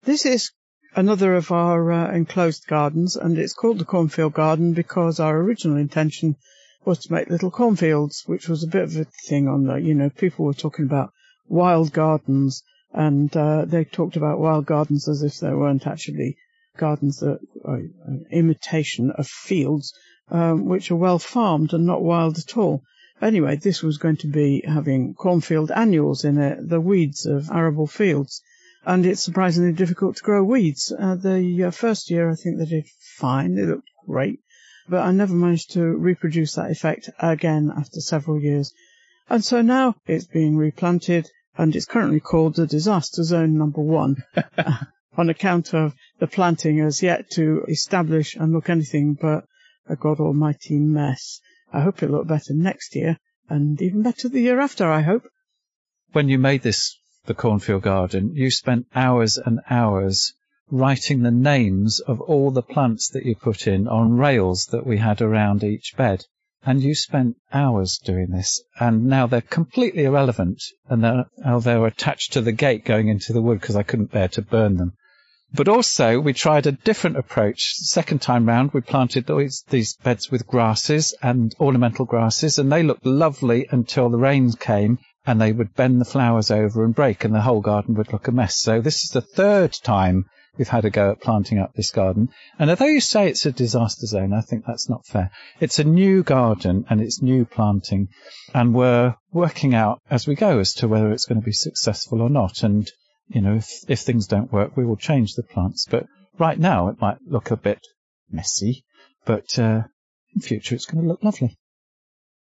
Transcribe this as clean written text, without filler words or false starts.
This is another of our enclosed gardens, and it's called the Cornfield Garden because our original intention was to make little cornfields, which was a bit of a thing on the, people were talking about wild gardens, and they talked about wild gardens as if they weren't actually gardens that are an imitation of fields, which are well farmed and not wild at all. Anyway, this was going to be having cornfield annuals in it, the weeds of arable fields. And it's surprisingly difficult to grow weeds. The first year, I think they did fine. They looked great. But I never managed to reproduce that effect again after several years. And so now it's being replanted, and it's currently called the Disaster Zone Number 1 on account of the planting has yet to establish and look anything but a God almighty mess. I hope it'll look better next year, and even better the year after, I hope. When you made the Cornfield Garden, you spent hours and hours writing the names of all the plants that you put in on rails that we had around each bed. And you spent hours doing this, and now they're completely irrelevant, and they're attached to the gate going into the wood because I couldn't bear to burn them. But also, we tried a different approach. Second time round, we planted these beds with grasses and ornamental grasses, and they looked lovely until the rains came, and they would bend the flowers over and break, and the whole garden would look a mess. So this is the third time we've had a go at planting up this garden. And although you say it's a disaster zone, I think that's not fair. It's a new garden, and it's new planting, and we're working out as we go as to whether it's going to be successful or not. And if things don't work, we will change the plants. But right now, it might look a bit messy, but in future, it's going to look lovely.